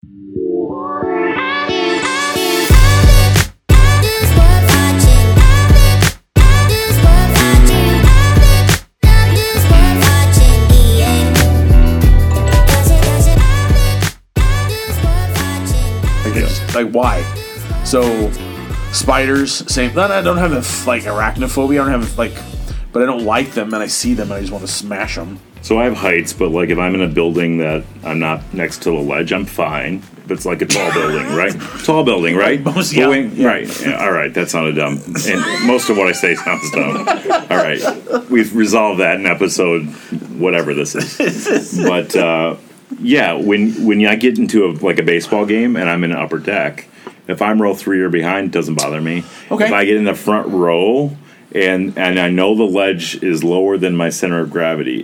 Like, why? So, spiders, same. I don't have arachnophobia. I don't have but I don't like them, and I see them, and I just want to smash them. So I have heights, but like if I'm in a building that I'm not next to the ledge, I'm fine. If it's like a tall building, right? Tall building, right? Right. Yeah, all right, that sounded dumb. And most of what I say sounds dumb. All right, we've resolved that in episode whatever this is. But yeah, when I get into a baseball game and I'm in an upper deck, if I'm row 3 or behind, it doesn't bother me. Okay. If I get in the front row and I know the ledge is lower than my center of gravity,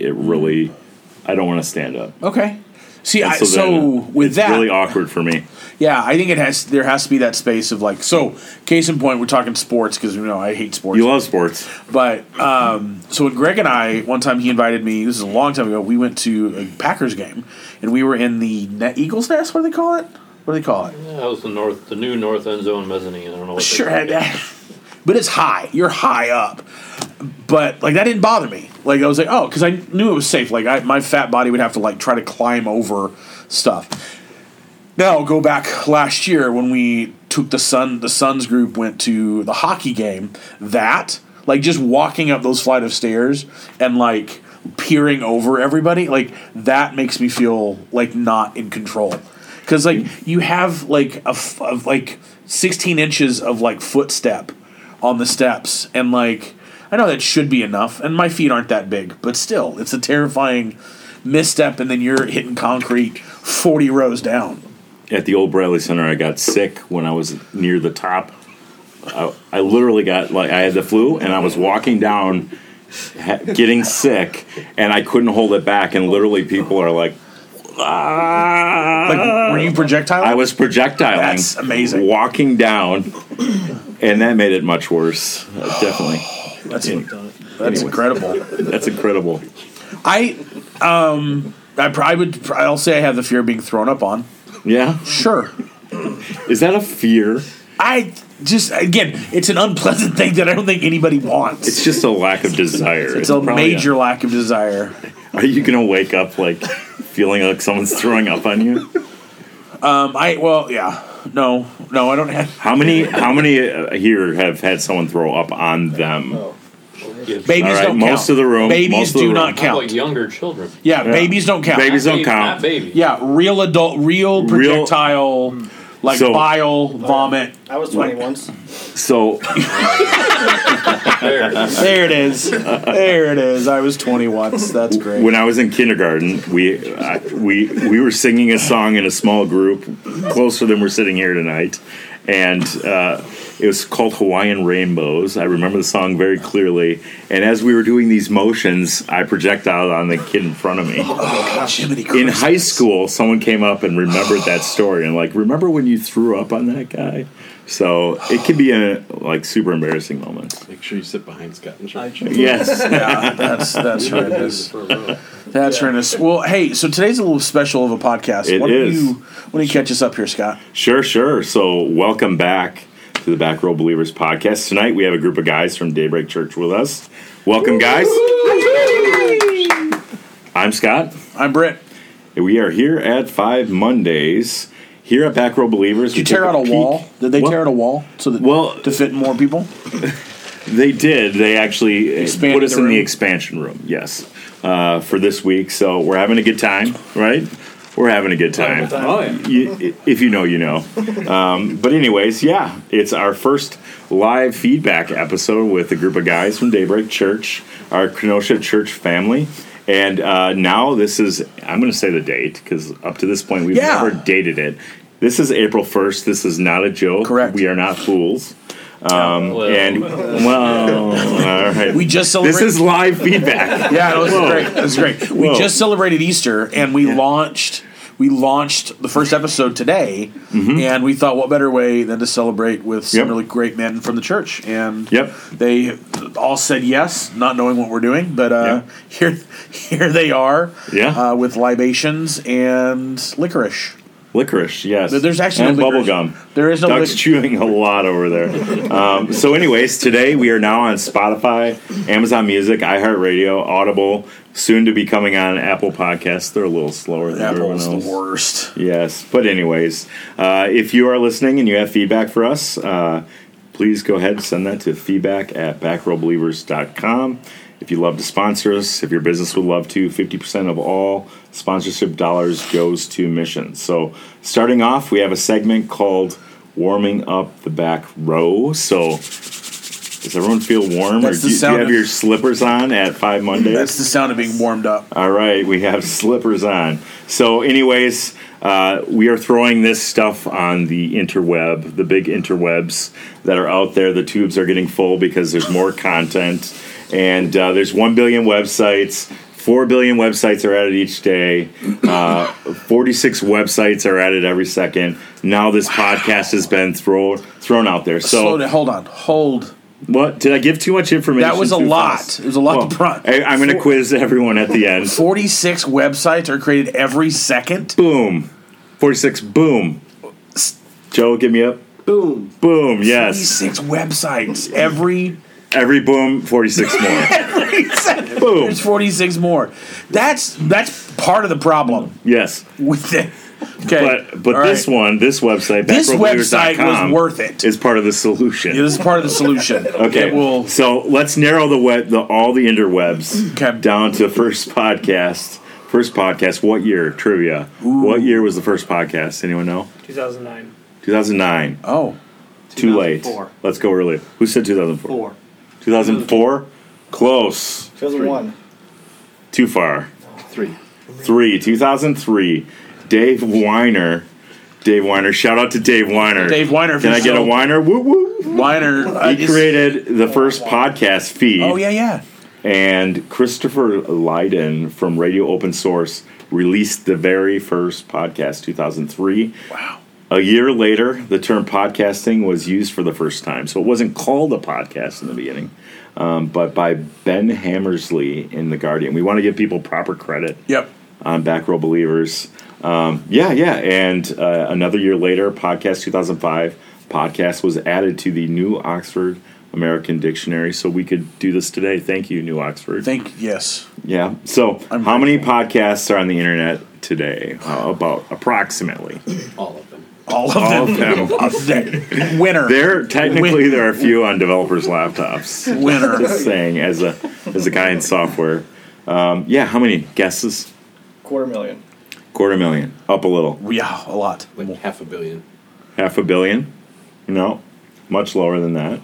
I don't want to stand up. Okay. See, It's really awkward for me. Yeah, I think there has to be that space of case in point, we're talking sports because I hate sports. You love sports. But so when Greg and I, one time he invited me, this is a long time ago, we went to a Packers game and we were in the Eagles Nest, what do they call it? Yeah, that was the new north end zone mezzanine. I don't know what sure, but it's high. You're high up. But that didn't bother me. I was like, oh, because I knew it was safe. My fat body would have to try to climb over stuff. Now go back last year when we took the Suns group went to the hockey game. That just walking up those flight of stairs and peering over everybody, that makes me feel not in control. Because you have a 16 inches of footstep on the steps, and I know that should be enough, and my feet aren't that big, but still, it's a terrifying misstep, and then you're hitting concrete 40 rows down. At the old Bradley Center, I got sick when I was near the top. I literally got I had the flu, and I was walking down, getting sick, and I couldn't hold it back, and literally people are like, were you projectiling? I was projectiling. That's amazing. Walking down, and that made it much worse. Definitely. That's incredible. That's incredible. I'll say I have the fear of being thrown up on. Yeah? Sure. Is that a fear? It's an unpleasant thing that I don't think anybody wants. It's just a lack of desire. It's a major lack of desire. Are you going to wake up feeling like someone's throwing up on you? Yeah. No, I don't have. How many here have had someone throw up on them? Babies don't count. Most of the room. Babies do not count. How about younger children? Yeah, babies don't count. Babies don't count. Not baby. Yeah, real projectile, bile, vomit. I was 20 once. So there it is. There it is. I was 20 once. That's great. When I was in kindergarten, we were singing a song in a small group, closer than we're sitting here tonight, and it was called Hawaiian Rainbows. I remember the song very clearly, and as we were doing these motions, I projectiled on the kid in front of me. In high school, someone came up and remembered that story and remember when you threw up on that guy? So it can be a super embarrassing moment. Make sure you sit behind Scott and Sean. Yes. Yeah, that's horrendous. That's horrendous. Well, hey, so today's a little special of a podcast. It is. Why don't you catch us up here, Scott? Sure. So welcome back to the Back Row Believers podcast. Tonight we have a group of guys from Daybreak Church with us. Welcome, guys. I'm Scott. I'm Britt. We are here at 5 Mondays. Here at Back Row Believers, did you tear out a wall? Did they tear out a wall to fit more people? They did. They actually put us in the expansion room. Yes, for this week. So we're having a good time, right? We're having a good time. Oh, yeah. If you know, you know. But anyways, yeah, it's our first live feedback episode with a group of guys from Daybreak Church, our Kenosha church family. And now this is, I'm going to say the date, because up to this point we've never dated it. This is April 1st. This is not a joke. Correct. We are not fools. All right. We just celebrated. This is live feedback. Yeah, it was great. It was great. We just celebrated Easter, and we launched the first episode today, and we thought, what better way than to celebrate with some really great men from the church? And they all said yes, not knowing what we're doing, but here they are with libations and licorice. Licorice, yes. There's actually and no bubble licorice. gum. There is no Doug's lic- chewing a lot over there. So, anyways, today we are now on Spotify, Amazon Music, iHeartRadio, Audible, soon to be coming on Apple Podcasts. They're a little slower than everyone Apple's else. the worst. Yes, but anyways, if you are listening and you have feedback for us, please go ahead and send that to feedback@backrowbelievers.com. If you'd love to sponsor us, if your business would love to, 50% of all sponsorship dollars goes to missions. So starting off, we have a segment called Warming Up the Back Row. So does everyone feel warm? That's Or the do you sound have of- your slippers on at 5 Mondays? That's the sound of being warmed up. All right, we have slippers on. So, anyways, we are throwing this stuff on the interweb, the big interwebs that are out there. The tubes are getting full because there's more content. And there's 1 billion websites. 4 billion websites are added each day. 46 websites are added every second. Now this podcast has been thrown out there. Slow So, down. Hold. what? Did I give too much information? That was a too lot. fast? It was a lot to front. I'm going to quiz everyone at the end. 46 websites are created every second. Boom. 46. Boom. Joe, give me up. Boom. Boom. Yes. 46 websites every Every boom, 46 more. second. Boom. There's 46 more. That's part of the problem Yes. with it. Okay, But all this right. one, this website, This website backrowbelievers.com, was worth it. is part of the solution. Yeah, this is part of the solution. Okay, It will. so let's narrow all the interwebs Okay. down to first podcast. First podcast, what year? Trivia. What year was the first podcast? Anyone know? 2009. 2009. Oh, Too late. 2004. Let's go early. Who said 2004? 4. 2004? Close. 2001. Too far. 3. 2003. Dave Weiner. Shout out to Dave Weiner. Dave Weiner. Can I get a Weiner? Woo woo. Weiner? He created the first podcast feed. Oh yeah. And Christopher Lydon from Radio Open Source released the very first podcast, 2003. Wow. A year later, the term podcasting was used for the first time. So it wasn't called a podcast in the beginning, but by Ben Hammersley in The Guardian. We want to give people proper credit Yep. on Back Row Believers. And another year later, podcast 2005, podcast was added to the New Oxford American Dictionary, so we could do this today. Thank you, New Oxford. Yes. Yeah. So, I'm how many podcasts are on the internet today? About approximately. All of them. All All of of them. them. Winner. There are a few on developers' laptops. Winner. Just saying, as a guy in software. How many guesses? 250,000. 250,000. Up a little. Yeah, a lot. Like 500 million. 500 million? No. Much lower than that.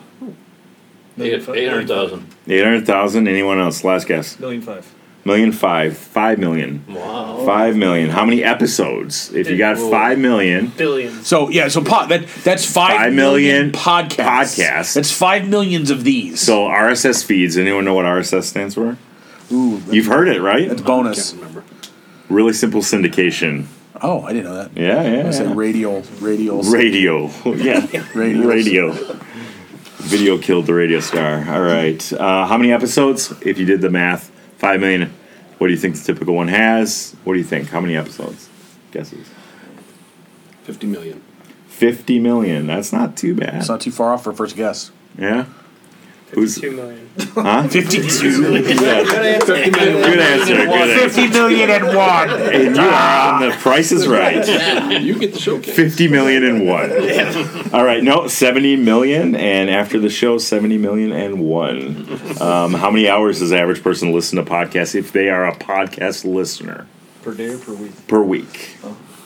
800,000. 800,000. Anyone else? Last guess. 1,500,000. 1,500,000. 5 million. Wow. 5 million. How many episodes? If you got 5 million. Billions. So that's 5 million podcasts. That's 5 millions of these. So RSS feeds. Anyone know what RSS stands for? Ooh, You've heard it, right? that's bonus. Can't remember. Really simple syndication. Oh, I didn't know that. Yeah. I said radial. Radio. Yeah. Radio. Video killed the radio star. All right. How many episodes? If you did the math, 5 million. What do you think the typical one has? What do you think? How many episodes? Guesses. 50 million. 50 million. That's not too bad. It's not too far off for first guess. Yeah. Who's 2 million. 52 million. good answer? 50 million and one. And you are on the Price is Right. You get the showcase. 50 million and one. All right, no, 70 million, and after the show, 70 million and one. How many hours does the average person listen to podcasts if they are a podcast listener? Per day or per week? Per week.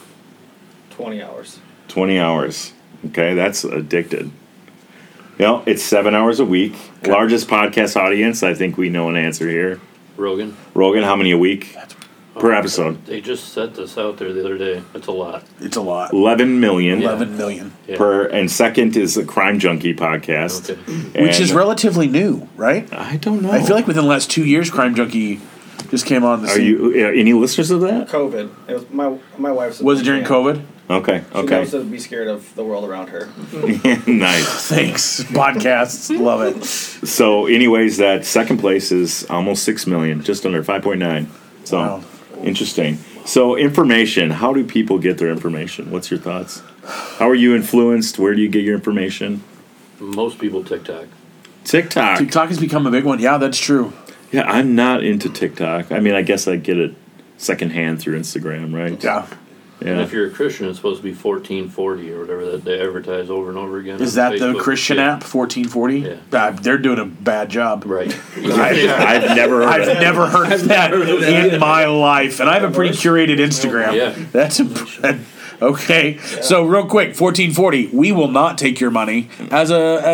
20 hours. 20 hours. Okay, that's addicted. It's 7 hours a week. Largest podcast audience, I think we know an answer here. Rogan. Rogan, how many a week? Per episode? They just set this out there the other day. It's a lot. It's a lot. 11 million. 11 million. Yeah. And second is the Crime Junkie podcast. Okay. Which is And- relatively new, right? I don't know. I feel like within the last 2 years, Crime Junkie just came on the Are scene. you any listeners of that? COVID. It was my wife's. Was it during COVID? Okay. She knows to be scared of the world around her. Nice. Thanks. Podcasts. Love it. So, anyways, that second place is almost 6 million, just under 5.9. So, Wow. interesting. So information. How do people get their information? What's your thoughts? How are you influenced? Where do you get your information? Most people TikTok. TikTok. TikTok has become a big one. Yeah, that's true. Yeah, I'm not into TikTok. I mean, I guess I get it secondhand through Instagram, right? Yeah. And Yeah. if you're a Christian, it's supposed to be 1440 or whatever that they advertise over and over again. Is on that the Facebook. Christian Yeah. app, 1440? Yeah. They're doing a bad job. Right. I've never heard of I've it. never heard of that in my life, and I have a pretty curated Instagram. Yeah. That's okay. So real quick, 1440. We will not take your money as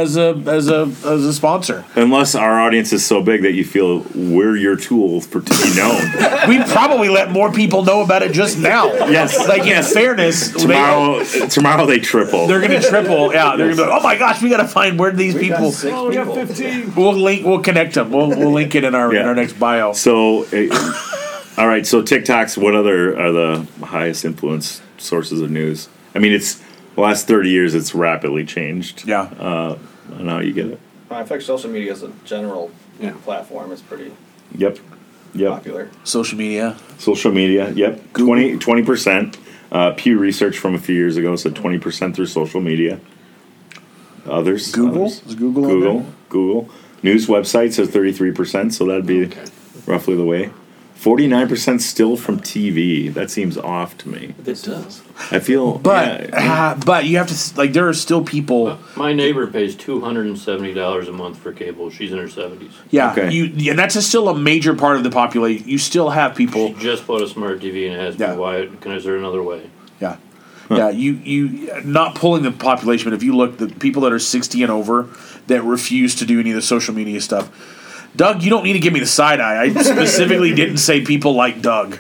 a sponsor. Unless our audience is so big that you feel we're your tool to be known. We probably let more people know about it just now. Yes. Like in fairness, Tomorrow they triple. they're going to triple. Yeah, they're going to be like, oh my gosh, we got to find where these We got people. 6 Oh, we got people. 15. We'll connect them. We'll link it in our next bio. So, all right. So TikTok's what other are the highest influence sources of news? I mean, it's the last 30 years. It's rapidly changed. Yeah. On how you get it. I think social media as a general Yeah. platform is pretty Yep. popular. Social media. Social media. Yep. 20%. Pew Research from a few years ago said 20% through social media. Others. Google? Others. Is Google on Google. there? Google. News websites are 33%, so that'd be roughly the way. 49% still from TV. That seems off to me. It does. I feel, But you have to like there are still people. My neighbor pays $270 a month for cable. She's in her 70s. Yeah, Okay. and that's still a major part of the population. You still have people. She just bought a smart TV and asked Yeah. me why. Is there another way? Yeah, yeah. You not pulling the population, but if you look, the people that are 60 and over that refuse to do any of the social media stuff. Doug, you don't need to give me the side eye. I specifically didn't say people like Doug.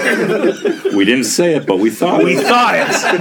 we didn't say it, but we thought We it. thought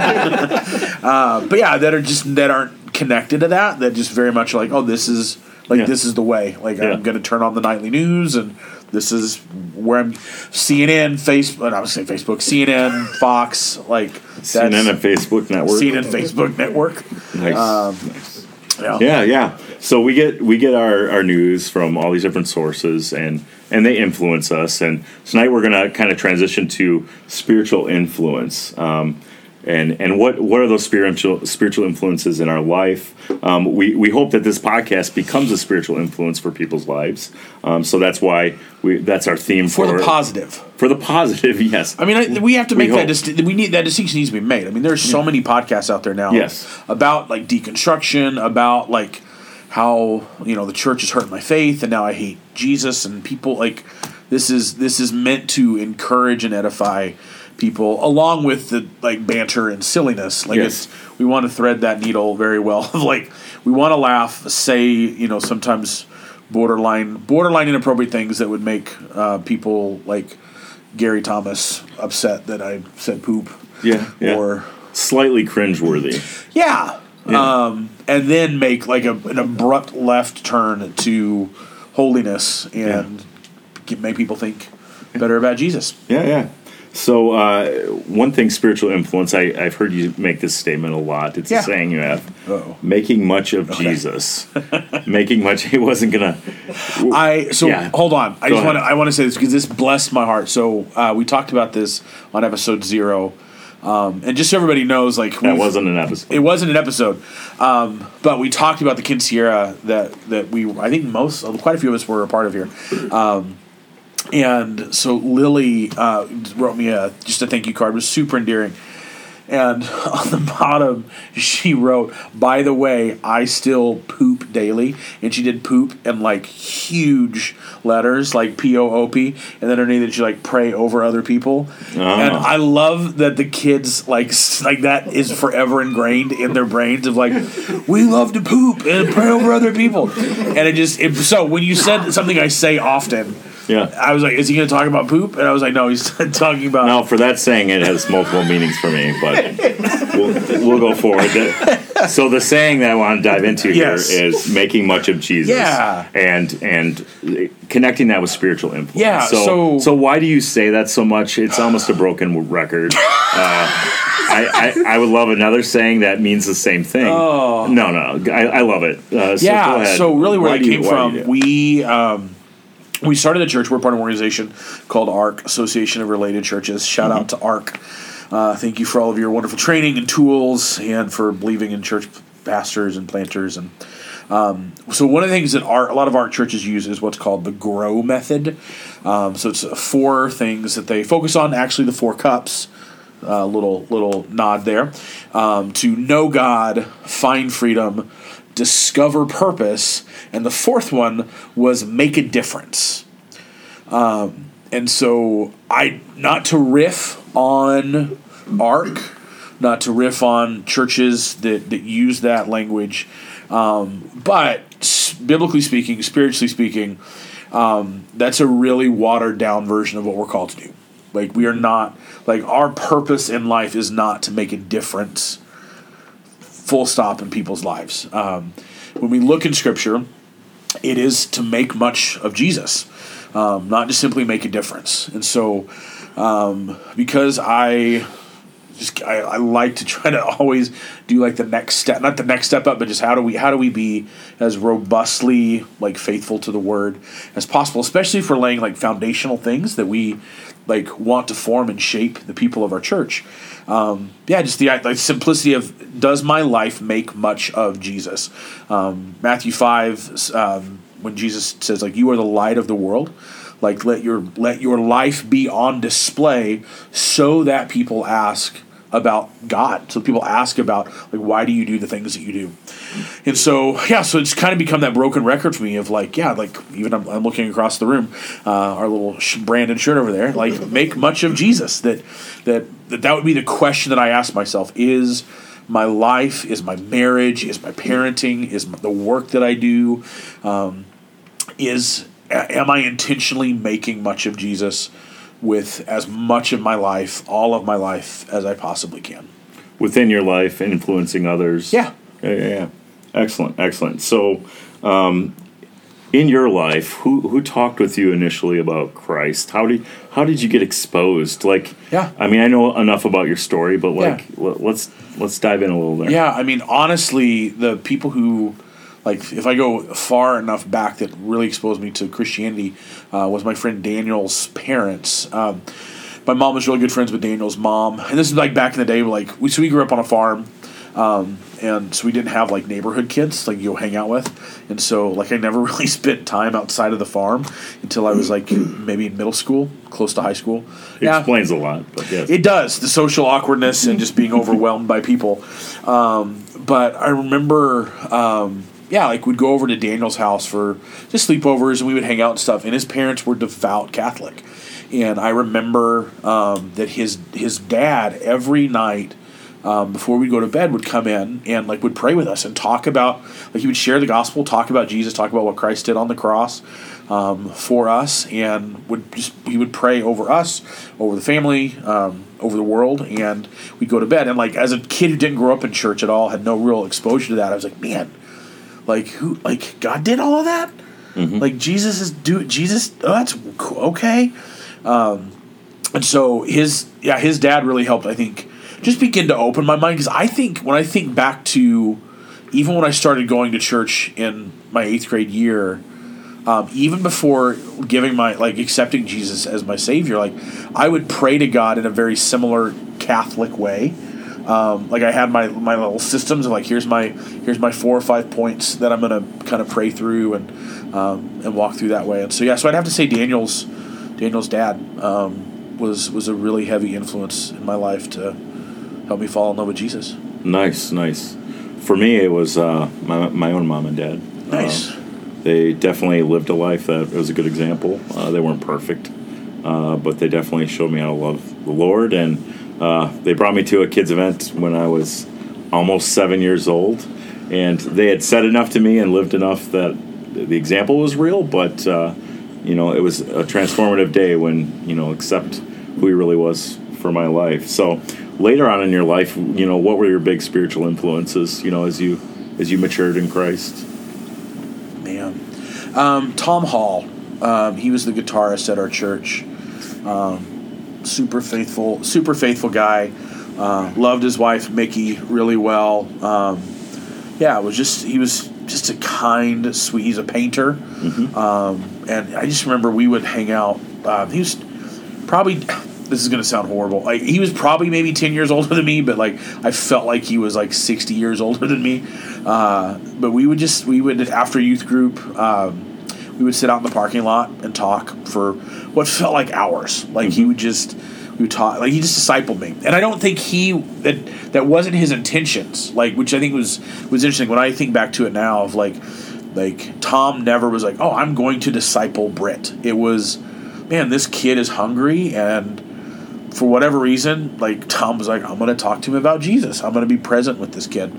it. But yeah, that aren't connected to that. That just very much like, oh, this is this is the way. Like Yeah. I'm going to turn on the nightly news, and this is where I'm. CNN, Facebook. I was saying Facebook, CNN, Fox. Like CNN and Facebook network. CNN, Facebook network. Nice. Yeah. Yeah. So we get our news from all these different sources, and they influence us. And tonight we're going to kind of transition to spiritual influence. And what are those spiritual influences in our life? We hope that this podcast becomes a spiritual influence for people's lives. So that's why that's our theme For the positive. For the positive, yes. I mean, we have to We make that. hope. We need that distinction needs to be made. I mean, there's so many podcasts out there now. Yes. About like deconstruction, about like how the church is hurting my faith, and now I hate Jesus, and people like this is meant to encourage and edify people, along with the like banter and silliness. Like Yes. we want to thread that needle very well. Like we want to laugh, say sometimes borderline inappropriate things that would make people like Gary Thomas upset that I said poop. Yeah. Or Slightly cringeworthy. yeah. Yeah. And then make like an abrupt left turn to holiness and make people think better about Jesus. Yeah. So one thing, spiritual influence, I've heard you make this statement a lot. It's a saying you have. Uh-oh. Making much of Jesus. Making much. He wasn't going to. Hold on. Go ahead. I want to say this because this blessed my heart. So we talked about this on episode 0. And just so everybody knows, like That wasn't an episode. It wasn't an episode, but we talked about the Quinceañera that I think quite a few of us were a part of here, and so Lily wrote me just a thank you card. It was super endearing, and on the bottom she wrote, "By the way, I still poop daily," and she did poop in like huge letters, like POOP, and then underneath it she like pray over other people, and I love that the kids like that is forever ingrained in their brains of like we love to poop and pray over other people, and so when you said something I say often. Yeah. I was like, is he going to talk about poop? And I was like, no, he's talking about... No, for that saying, it has multiple meanings for me, but we'll go forward. So the saying that I want to dive into here is making much of Jesus. Yeah. And connecting that with spiritual influence. Yeah, So why do you say that so much? It's almost a broken record. I would love another saying that means the same thing. Oh. No. I love it. So really where it came from, we started a church. We're part of an organization called ARC, Association of Related Churches. Shout out to ARC. Thank you for all of your wonderful training and tools, and for believing in church pastors and planters. And so one of the things that a lot of ARC churches use is what's called the GROW method. So it's 4 things that they focus on. Actually, the 4 cups. Little nod there. To know God, find freedom, discover purpose, and the 4th one was make a difference. And so not to riff on ARC, not to riff on churches that use that language, but biblically speaking, spiritually speaking, that's a really watered down version of what we're called to do. Like, we are not, like, our purpose in life is not to make a difference, full stop, in people's lives. When we look in Scripture, it is to make much of Jesus, not just simply make a difference. And so, because I like to try to always do like the next step, not the next step up, but just how do we be as robustly like faithful to the Word as possible, especially if we're laying like foundational things that we like want to form and shape the people of our church. Just the simplicity of, does my life make much of Jesus? Matthew 5, when Jesus says like, you are the light of the world, like let your life be on display so that people ask about God. So people ask about like, why do you do the things that you do? And so so it's kind of become that broken record for me of like, even I'm looking across the room, our little Brandon shirt over there, like, make much of Jesus. That would be the question that I ask myself: is my life, is my marriage, is my parenting, is the work that I do, am I intentionally making much of Jesus with as much of my life, all of my life, as I possibly can? Within your life, influencing others. Yeah. Excellent. So, in your life, who talked with you initially about Christ? How did you get exposed? Like, I mean, I know enough about your story, but like, let's dive in a little there. Yeah, I mean, honestly, the people who, like, if I go far enough back, that really exposed me to Christianity was my friend Daniel's parents. My mom was really good friends with Daniel's mom, and this is like back in the day. Like, we grew up on a farm, and so we didn't have like neighborhood kids like you'll hang out with, and so like I never really spent time outside of the farm until I was like maybe in middle school, close to high school. It explains a lot, but yes. It does, the social awkwardness and just being overwhelmed by people. But I remember. Like we'd go over to Daniel's house for just sleepovers, and we would hang out and stuff. And his parents were devout Catholic, and I remember that his dad every night before we'd go to bed would come in and like would pray with us and talk about, like, he would share the gospel, talk about Jesus, talk about what Christ did on the cross for us, and he would pray over us, over the family, over the world, and we'd go to bed. And like as a kid who didn't grow up in church at all, had no real exposure to that, I was like, man. Like God did all of that? Mm-hmm. Like Jesus, that's cool, okay. And so his dad really helped, I think, just begin to open my mind, because I think when I think back to even when I started going to church in my 8th grade year, even before accepting Jesus as my Savior, like I would pray to God in a very similar Catholic way. Like I had my little systems of like, here's my 4 or 5 points that I'm gonna kind of pray through and walk through that way. And so so I'd have to say Daniel's dad was a really heavy influence in my life to help me fall in love with Jesus. Nice. For me, it was my own mom and dad. Nice. They definitely lived a life that was a good example. They weren't perfect, but they definitely showed me how to love the Lord. And they brought me to a kids' event when I was almost 7 years old, and they had said enough to me and lived enough that the example was real. But it was a transformative day when accept who he really was for my life. So later on in your life, what were your big spiritual influences? As you matured in Christ. Man, Tom Hall, he was the guitarist at our church. Super faithful guy. Loved his wife Mickey really well. He was just a kind, sweet. He's a painter, and I just remember we would hang out. He was probably. This is going to sound horrible. Like, he was probably maybe 10 years older than me, but like I felt like he was like 60 years older than me. But we would after youth group, we would sit out in the parking lot and talk for what felt like hours. Like we would talk. Like he just discipled me, and I don't think that wasn't his intentions. Like, which I think was interesting when I think back to it now. Of like Tom never was like, oh, I'm going to disciple Britt. It was, man, this kid is hungry, and for whatever reason, like Tom was like, I'm going to talk to him about Jesus. I'm going to be present with this kid.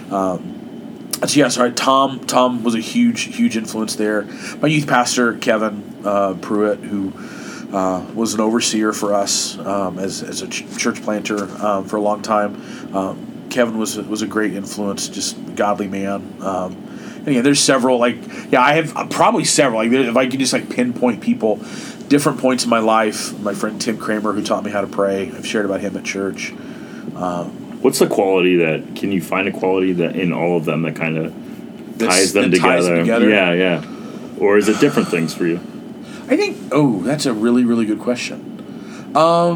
Tom was a huge influence there. My youth pastor, Kevin Pruitt, who was an overseer for us as a church planter for a long time. Kevin was a great influence, just a godly man. And yeah, there's several. I have probably several. Like, if I could just like pinpoint people, different points in my life. My friend Tim Kramer, who taught me how to pray. I've shared about him at church. What's the quality can you find a quality that in all of them that kind of ties them together? Yeah. Or is it different things for you? I think, that's a really, really good question.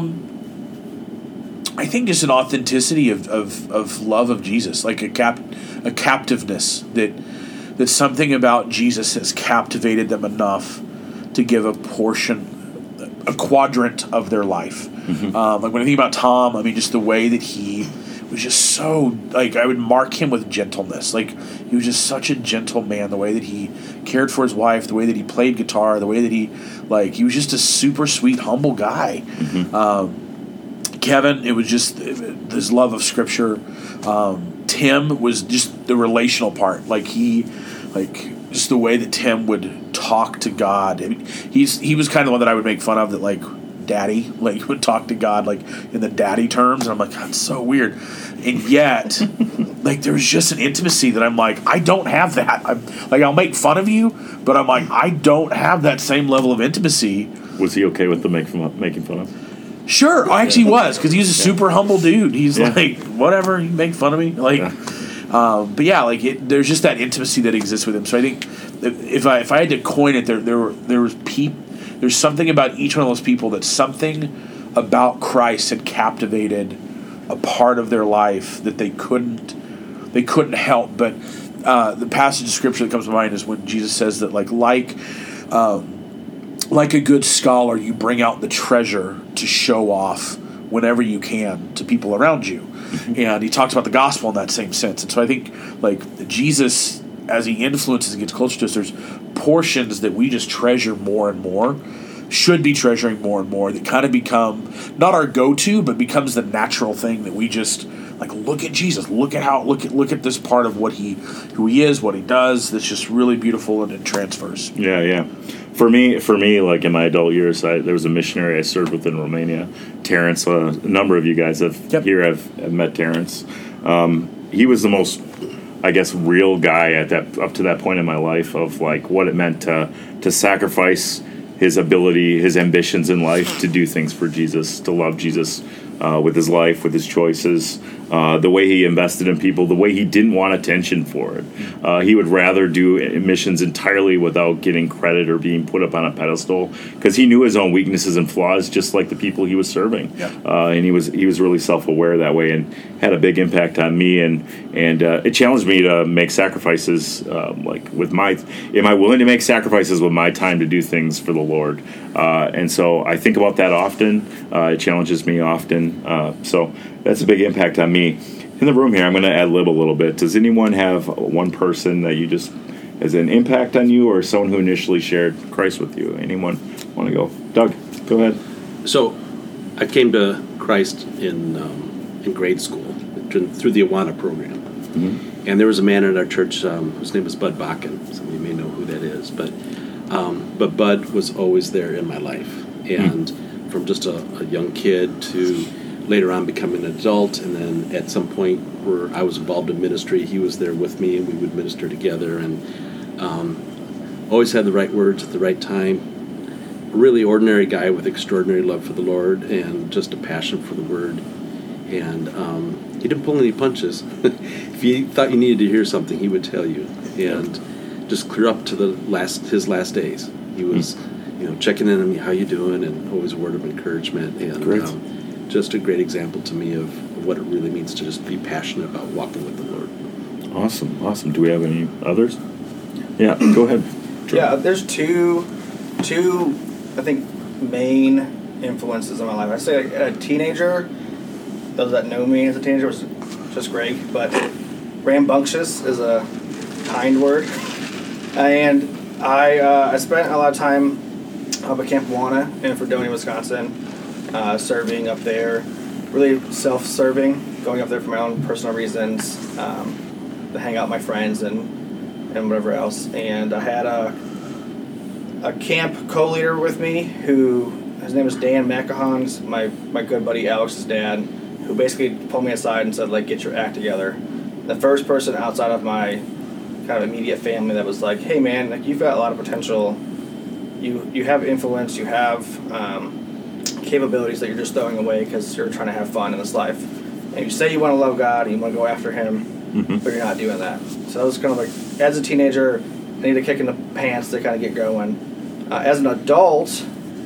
I think just an authenticity of love of Jesus, like a captiveness that something about Jesus has captivated them enough to give a quadrant of their life. Like when I think about Tom, I mean, just the way that he was just so, like, I would mark him with gentleness. Like, he was just such a gentle man, the way that he cared for his wife, the way that he played guitar, the way that he was just a super sweet, humble guy. Kevin, it was just his love of Scripture. Tim was just the relational part. Just the way that Tim would talk to God. I mean, he was kind of the one that I would make fun of, that like daddy, like would talk to God like in the daddy terms, and I'm like, that's so weird. And yet, like, there was just an intimacy that I'm like, I don't have that. I'll make fun of you, but I'm like, I don't have that same level of intimacy. Was he okay with the making fun of? Sure, I actually was, because he's a super humble dude. He's like, whatever, you make fun of me, like. But yeah, like there's just that intimacy that exists with him. So I think if I had to coin it, there's something about each one of those people, that something about Christ had captivated a part of their life that they couldn't help. But the passage of Scripture that comes to mind is when Jesus says that like a good scholar, you bring out the treasure to show off whenever you can to people around you. And he talks about the gospel in that same sense. And so I think, like, Jesus, as he influences and gets closer to us, there's portions that we just treasure more and more, should be treasuring more and more, that kind of become not our go-to, but becomes the natural thing that we just, like, look at Jesus, look at this part of who he is, what he does, that's just really beautiful, and it transfers. Yeah. For me, like in my adult years, there was a missionary I served with in Romania, Terrence. A number of you guys have met Terrence. He was the most, I guess, real guy up to that point in my life, of like what it meant to sacrifice his ability, his ambitions in life to do things for Jesus, to love Jesus with his life, with his choices, the way he invested in people, the way he didn't want attention for it. He would rather do missions entirely without getting credit or being put up on a pedestal, because he knew his own weaknesses and flaws, just like the people he was serving. And he was really self-aware that way, and had a big impact on me. And it challenged me to make sacrifices. Am I willing to make sacrifices with my time to do things for the Lord? And so I think about that often. It challenges me often. So that's a big impact on me. In the room here, I'm going to ad-lib a little bit. Does anyone have one person that you just has an impact on you, or someone who initially shared Christ with you? Anyone want to go? Doug, go ahead. So I came to Christ in grade school through the Awana program. Mm-hmm. And there was a man at our church whose name was Bud Bakken. Some of you may know who that is. But Bud was always there in my life. And from just a young kid to later on becoming an adult, and then at some point where I was involved in ministry, he was there with me, and we would minister together, and always had the right words at the right time. A really ordinary guy with extraordinary love for the Lord and just a passion for the Word. And he didn't pull any punches. If you thought you needed to hear something, he would tell you, and just clear up to his last days. He was, checking in on me, how you doing, and always a word of encouragement, and Great. Just a great example to me of what it really means to just be passionate about walking with the Lord. Awesome. Do we have any others? Yeah, go ahead. Yeah, there's two, I think, main influences in my life. I'd say a teenager, those that know me as a teenager, was just Greg, but rambunctious is a kind word. And I spent a lot of time up at Camp Awana in Fredonia, Wisconsin, serving up there, really self-serving, going up there for my own personal reasons, to hang out with my friends and whatever else. And I had a camp co-leader with me his name was Dan McCahon, my good buddy Alex's dad, who basically pulled me aside and said, like, get your act together. The first person outside of my kind of immediate family that was like, hey man, like, you've got a lot of potential, you have influence, you have capabilities that you're just throwing away because you're trying to have fun in this life. And you say you want to love God and you want to go after Him, but you're not doing that. So I was kind of like, as a teenager, I needed a kick in the pants to kind of get going. As an adult,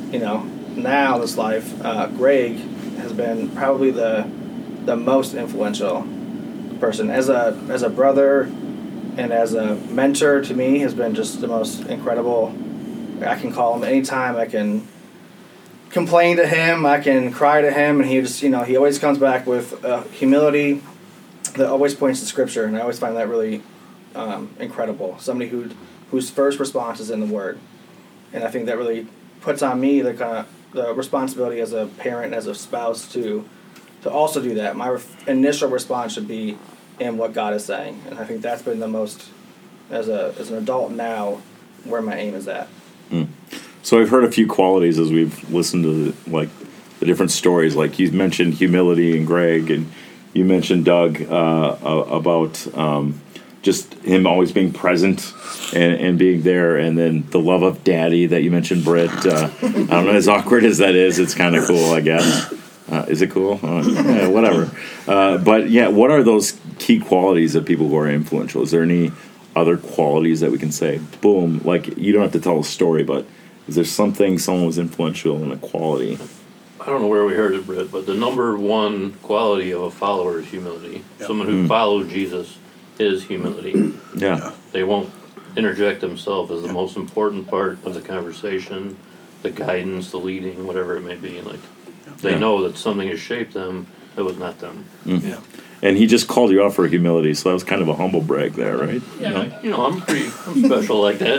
now this life, Greg has been probably the most influential person. As a brother and as a mentor to me, has been just the most incredible. I can call him anytime. I can complain to him. I can cry to him, and he just, he always comes back with humility that always points to Scripture, and I always find that really incredible. Somebody whose first response is in the Word, and I think that really puts on me the responsibility as a parent and as a spouse to also do that. My initial response should be in what God is saying, and I think that's been the most, as an adult now, where my aim is at. So I've heard a few qualities as we've listened to the different stories. Like you mentioned humility and Greg, and you mentioned Doug about just him always being present and being there, and then the love of Daddy that you mentioned, Britt. I don't know, as awkward as that is, it's kind of cool, I guess. Is it cool? Yeah, whatever. But yeah, what are those key qualities of people who are influential? Is there any other qualities that we can say, boom, like you don't have to tell a story, but is there something someone was influential in a quality? I don't know where we heard it, Britt, but the number one quality of a follower is humility. Yep. Someone who follows Jesus is humility. Yeah. They won't interject themselves as the most important part of the conversation, the guidance, the leading, whatever it may be. Like they know that something has shaped them that was not them. Yeah. And he just called you out for humility, so that was kind of a humble brag there, right? Yeah, I'm special like that.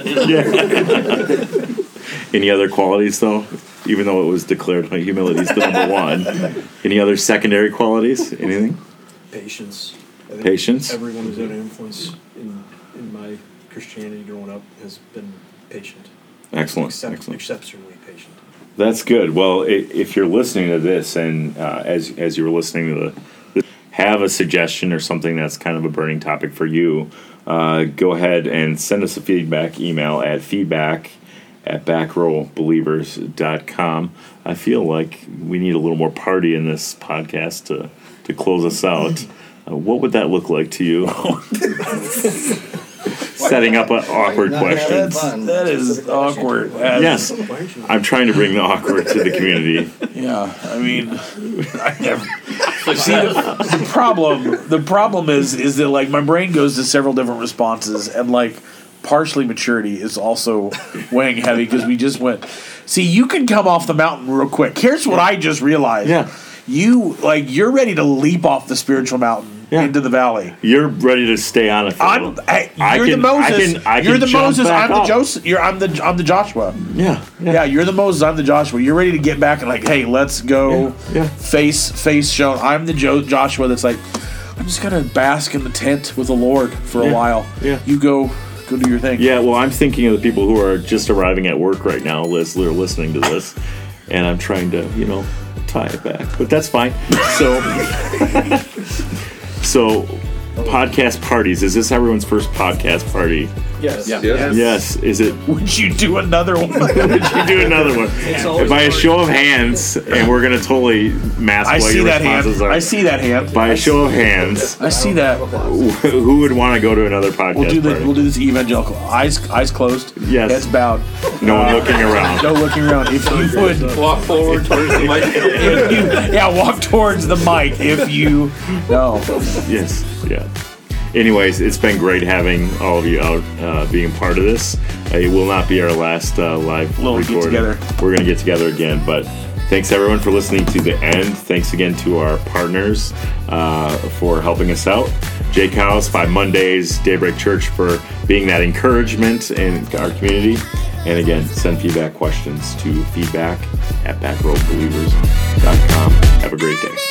Yeah. Any other qualities, though? Even though it was declared humility is the number one. Any other secondary qualities? Anything? Patience. I think Patience? Everyone who's had an influence in my Christianity growing up has been patient. Excellent. Exceptionally patient. That's good. Well, if you're listening to this, and as you were listening to have a suggestion or something that's kind of a burning topic for you, go ahead and send us a feedback email at feedback@backrowbelievers.com. I feel like we need a little more party in this podcast to close us out. What would that look like to you? Setting up an awkward question. That is awkward. Yes, I'm trying to bring the awkward to the community. Yeah, I mean, the problem is that like my brain goes to several different responses, and like partially maturity is also weighing heavy because we just went. See, you can come off the mountain real quick. Here's what I just realized. Yeah, you're ready to leap off the spiritual mountain. Yeah. Into the valley. You're ready to stay on it. You're the Moses. You're the Moses. I'm the Joseph. I'm the Joshua. Yeah. You're the Moses. I'm the Joshua. You're ready to get back and like, hey, let's go. Yeah. Face shown. I'm the Joshua. That's like, I'm just gonna bask in the tent with the Lord for a while. Yeah. You go do your thing. Yeah. Well, I'm thinking of the people who are just arriving at work right now, they're listening to this, and I'm trying to, tie it back, but that's fine. So podcast parties. Is this everyone's first podcast party? Yes. Yeah. Yes. Is it? Would you do another one? Would you do another one? always By a fun. show of hands, and we're gonna totally mask I what see your that hand. responses are. I see that hand. By a show of hands, I see that. who would want to go to another podcast party? We'll do this evangelical. Eyes closed. Yes. Heads bowed. No one looking around. No looking around. If you would, Walk forward towards the mic. if you, yeah, walk towards the mic. If you, no. Yes. Yeah. Anyways, it's been great having all of you out being part of this. It will not be our last live Little recording. get-together. We're going to get together again. But thanks, everyone, for listening to the end. Thanks again to our partners for helping us out. Jake House, 5 Mondays, Daybreak Church for being that encouragement in our community. And again, send feedback questions to feedback@backrowbelievers.com. Have a great day.